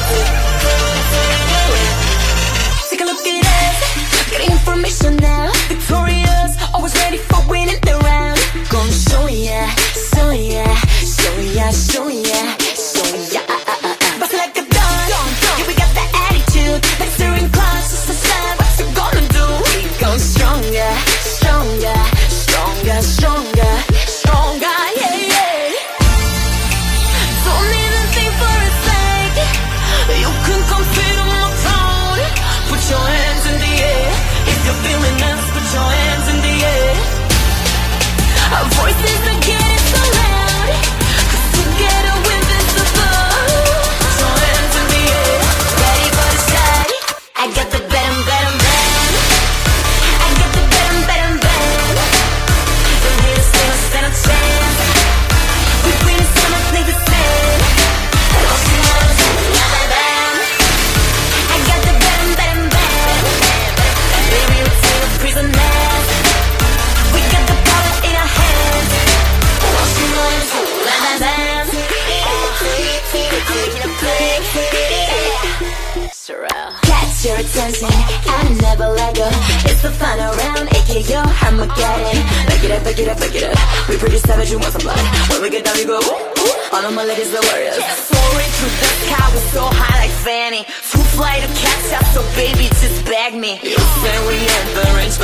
Take a look at us, getting information now. Victorious, always ready for winning the round. Gonna show ya, show ya, show ya, show ya, show ya. Bust like a gun, yeah, we got that attitude. Like steering class, just a sign, what you gonna do? We go stronger, stronger, stronger, stronger, stronger, yeah, yeah. Don't even think for a sec. You can compete on my throne. Put your hands in the air. If you're feeling us, put your hands in the air. Our voices are getting so loud, 'cause together we're invincible. Put your hands in the air. Ready for the shot. I got the better, better, better. I got the better, better, better. Don't need to stand a chance. We win so much, need to stand. Oh, she wants to love them. I got the better, better, better. Baby, we'll take us prisoners. We got the power in our hands. Oh, she wants to love them. Catch your attention, I never let go. It's the final round, aka your Armageddon. Back it up, back it up, back it up. We pretty savage, we want some blood. When we get down, we go ooh. All of my ladies are warriors. Soaring through the sky, we're so high like Fanny. Too fly to catch up, so baby, just bag me. You say we ain't the range,